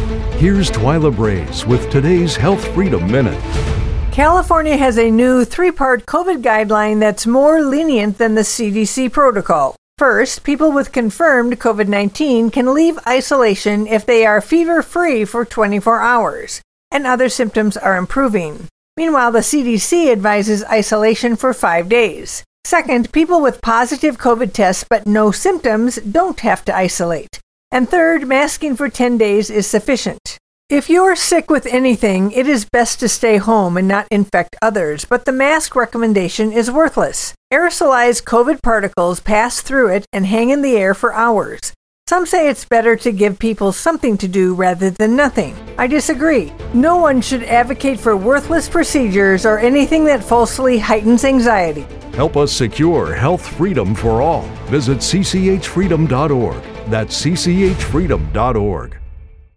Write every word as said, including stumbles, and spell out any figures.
Here's Twyla Brace with today's Health Freedom Minute. California has a new three-part COVID guideline that's more lenient than the C D C protocol. First, people with confirmed COVID nineteen can leave isolation if they are fever-free for twenty-four hours, and other symptoms are improving. Meanwhile, the C D C advises isolation for five days. Second, people with positive COVID tests but no symptoms don't have to isolate. And third, masking for ten days is sufficient. If you're sick with anything, it is best to stay home and not infect others, but the mask recommendation is worthless. Aerosolized COVID particles pass through it and hang in the air for hours. Some say it's better to give people something to do rather than nothing. I disagree. No one should advocate for worthless procedures or anything that falsely heightens anxiety. Help us secure health freedom for all. Visit c c h freedom dot org. That's c c h freedom dot org.